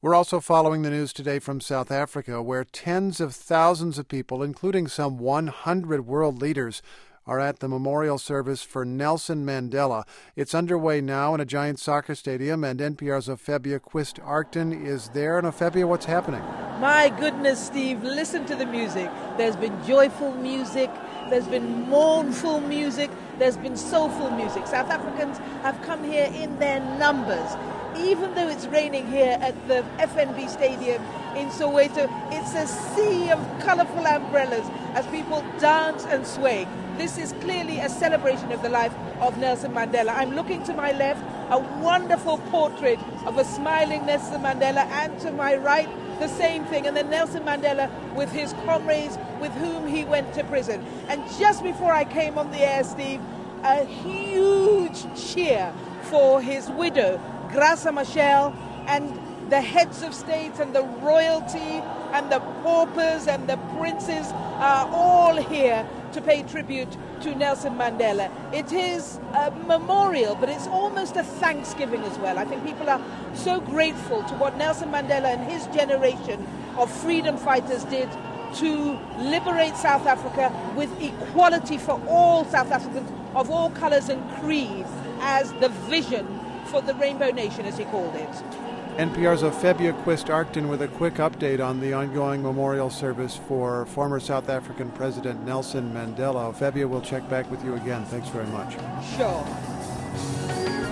We're also following the news today from South Africa, where tens of thousands of people, including some 100 world leaders, are at the memorial service for Nelson Mandela. It's underway now in a giant soccer stadium, and NPR's Ophelia Quist-Arcton is there. And Ophelia, what's happening? My goodness, Steve, listen to the music. There's been joyful music, there's been mournful music, there's been soulful music. South Africans have come here in their numbers. Even though it's raining here at the FNB Stadium in Soweto, it's a sea of colourful umbrellas as people dance and sway. This is clearly a celebration of the life of Nelson Mandela. I'm looking to my left, a wonderful portrait of a smiling Nelson Mandela, and to my right, the same thing. And then Nelson Mandela with his comrades with whom he went to prison. And just before I came on the air, Steve, a huge cheer for his widow, Graça Machel, and the heads of state and the royalty and the paupers and the princes are all here to pay tribute to Nelson Mandela. It is a memorial, but it's almost a thanksgiving as well. I think people are so grateful to what Nelson Mandela and his generation of freedom fighters did to liberate South Africa with equality for all South Africans of all colours and creeds as the vision for the Rainbow Nation, as he called it. NPR's Ophelia Quist-Arcton with a quick update on the ongoing memorial service for former South African President Nelson Mandela. Ophelia, we'll check back with you again. Thanks very much. Sure.